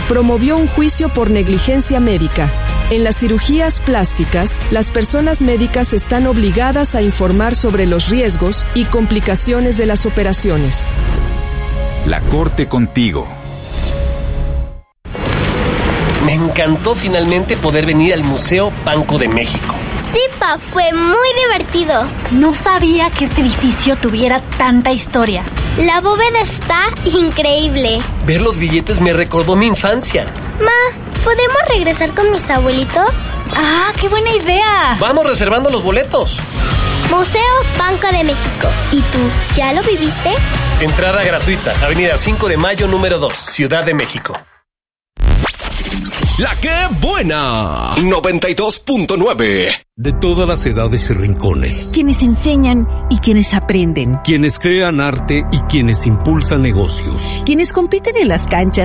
promovió un juicio por negligencia médica. En las cirugías plásticas, las personas médicas están obligadas a informar sobre los riesgos y complicaciones de las operaciones. La Corte contigo. Me encantó finalmente poder venir al Museo Banco de México. Sí, Pa, fue muy divertido. No sabía que este edificio tuviera tanta historia. La bóveda está increíble. Ver los billetes me recordó mi infancia. Ma, ¿podemos regresar con mis abuelitos? ¡Ah, qué buena idea! Vamos reservando los boletos. Museo Banco de México. ¿Y tú, ya lo viviste? Entrada gratuita, Avenida 5 de Mayo, número 2, Ciudad de México. ¡La que buena! 92.9. De todas las edades y rincones. Quienes enseñan y quienes aprenden. Quienes crean arte y quienes impulsan negocios. Quienes compiten en las canchas